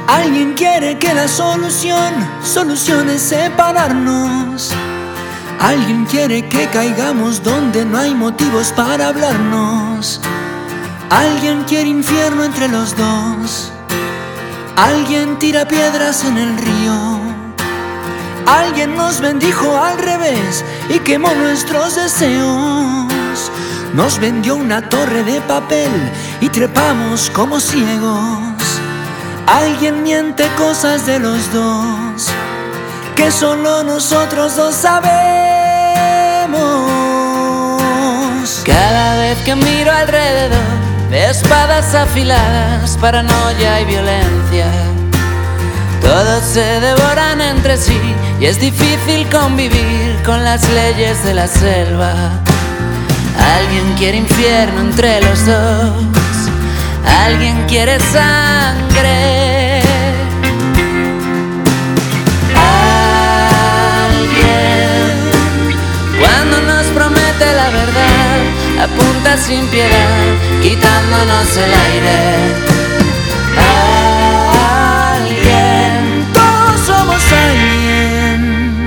Alguien quiere que la solución es separarnos. Alguien quiere que caigamos donde no hay motivos para hablarnos. Alguien quiere infierno entre los dos. Alguien tira piedras en el río. Alguien nos bendijo al revés y quemó nuestros deseos. Nos vendió una torre de papel y trepamos como ciegos. Alguien miente cosas de los dos que solo nosotros dos sabemos. Cada vez que miro alrededor veo espadas afiladas, paranoia y violencia. Todos se devoran entre sí y es difícil convivir con las leyes de la selva. Alguien quiere infierno entre los dos. Alguien quiere sangre. Alguien, cuando nos promete la verdad, apunta sin piedad, quitándonos el aire. Alguien, todos somos alguien.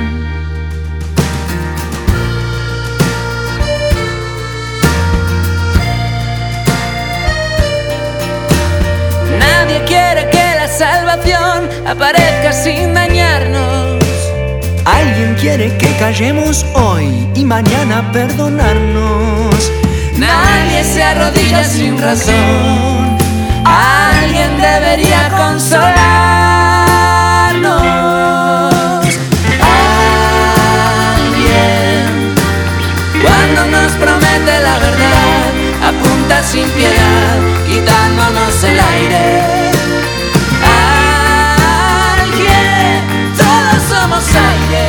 Nadie quiere que la salvación aparezca sin dañarnos. Alguien quiere que callemos hoy y mañana perdonarnos. Nadie se arrodilla sin razón. Alguien debería consolarnos. Alguien, cuando nos promete la verdad, apunta sin piedad, quitándonos el aire. Alguien, todos somos aire.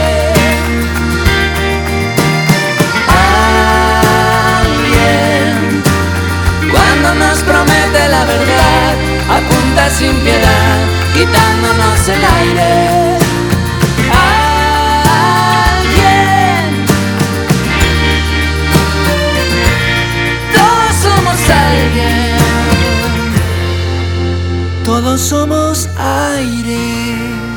Alguien, cuando nos promete la verdad, apunta sin piedad, quitándonos el aire. Alguien, todos somos alguien. Todos somos aire.